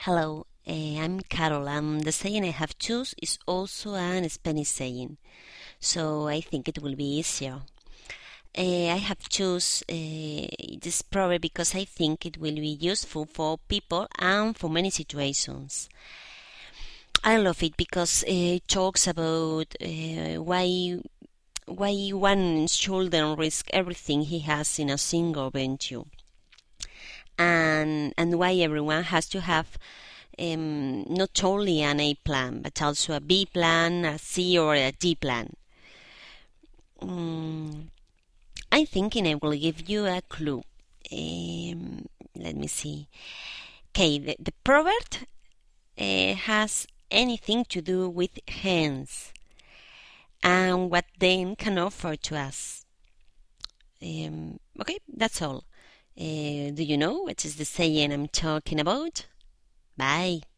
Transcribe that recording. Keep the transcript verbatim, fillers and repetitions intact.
Hello, eh, I'm Carol. Um, the saying I have choose is also an Spanish saying, so I think it will be easier. Eh, I have choose uh, this proverb because I think it will be useful for people and for many situations. I love it because uh, it talks about uh, why why one shouldn't risk everything he has in a single venture, and and why everyone has to have um, not only an A plan, but also a B plan, a C, or a D plan. Mm, I'm thinking I will give you a clue. Um, let me see. Okay, the, the proverb uh, has anything to do with hands and what they can offer to us. Um, okay, that's all. Uh, do you know what is the saying I'm talking about? Bye.